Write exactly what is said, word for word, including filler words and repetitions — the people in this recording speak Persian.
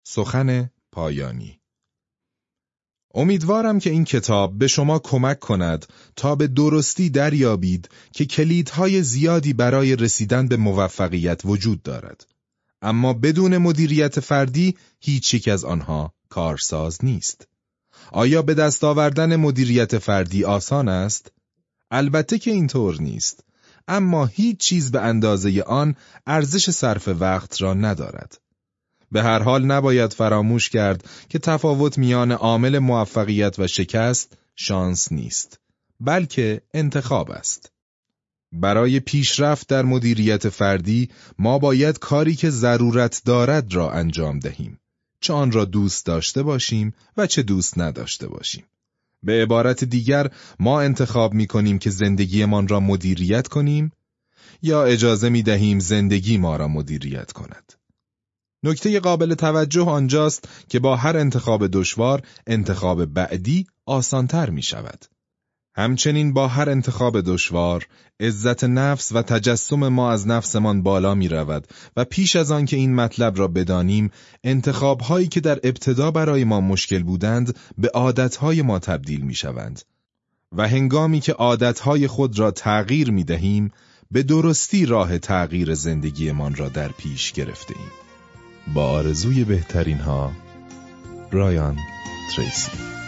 سخن پایانی. امیدوارم که این کتاب به شما کمک کند تا به درستی دریابید که کلیدهای زیادی برای رسیدن به موفقیت وجود دارد. اما بدون مدیریت فردی هیچ یک از آنها کارساز نیست. آیا به دست آوردن مدیریت فردی آسان است؟ البته که اینطور نیست، اما هیچ چیز به اندازه آن ارزش صرف وقت را ندارد. به هر حال نباید فراموش کرد که تفاوت میان عامل موفقیت و شکست شانس نیست، بلکه انتخاب است. برای پیشرفت در مدیریت فردی ما باید کاری که ضرورت دارد را انجام دهیم، چه آن را دوست داشته باشیم و چه دوست نداشته باشیم. به عبارت دیگر ما انتخاب می کنیم که زندگیمان را مدیریت کنیم یا اجازه می دهیم زندگی ما را مدیریت کند. نکته قابل توجه آنجاست که با هر انتخاب دشوار انتخاب بعدی آسانتر می شود. همچنین با هر انتخاب دشوار عزت نفس و تجسم ما از نفسمان بالا می رود و پیش از آن که این مطلب را بدانیم انتخاب‌هایی که در ابتدا برای ما مشکل بودند به عادت‌های ما تبدیل می شوند و هنگامی که عادت‌های خود را تغییر می دهیم به درستی راه تغییر زندگیمان را در پیش گرفته ایم. با آرزوی بهترین ها، برایان تریسی.